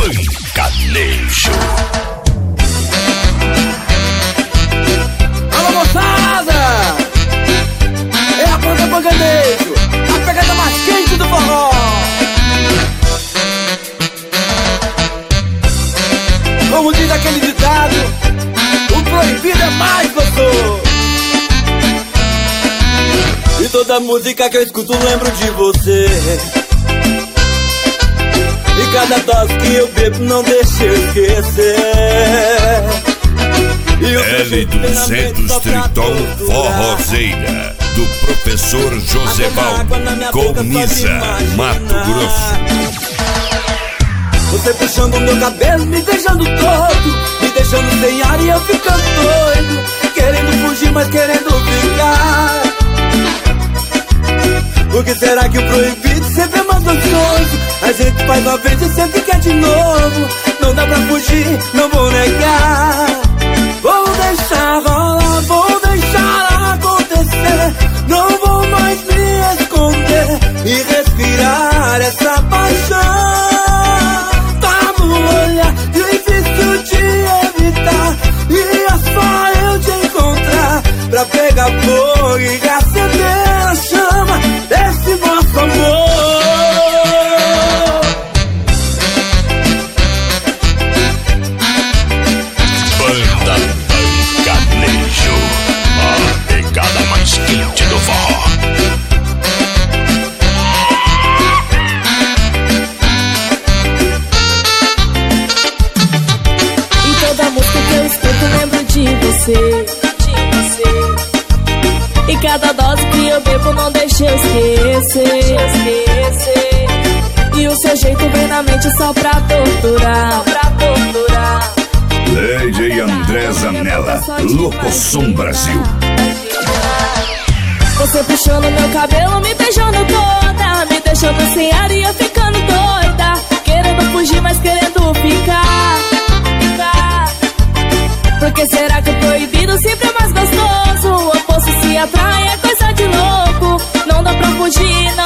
Pancanejo. Alô, moçada! É a banda Pancanejo, a pegada mais quente do forró. Como diz aquele ditado, o proibido é mais gostoso. E toda música que eu escuto lembro de você. E cada dose que eu bebo não deixa eu esquecer. L200 Triton Forrozeira, do professor Josevaldo, Colniza, Mato Grosso. Você puxando meu cabelo, me beijando todo, me deixando sem ar e eu ficando doido, querendo fugir, mas querendo ficar. Por que será que o proibido sempre é mais gostoso? A gente faz uma vez e sempre quer de novo. Não dá pra fugir, não vou negar. Vou deixar rolar, vou deixar acontecer. Não vou mais me esconder e respirar essa paixão. Tá no olhar, difícil de evitar. E é só eu te encontrar pra pegar fogo e acender a chama desse nosso amor. Banda Pancanejo, a pegada mais quente do forró. E toda música que eu escuto lembro de você. E cada dose que eu bebo não deixa eu esquecer. E o seu jeito vem na mente só pra torturar. DJ André Zanella, Locosom Brasil. Você puxando meu cabelo, me beijando toda, me deixando sem ar e eu ficando doida, querendo fugir, mas querendo ficar. Porque será que o proibido sempre é mais gostoso? O oposto se atrai, é coisa de louco. Não dá pra fugir, não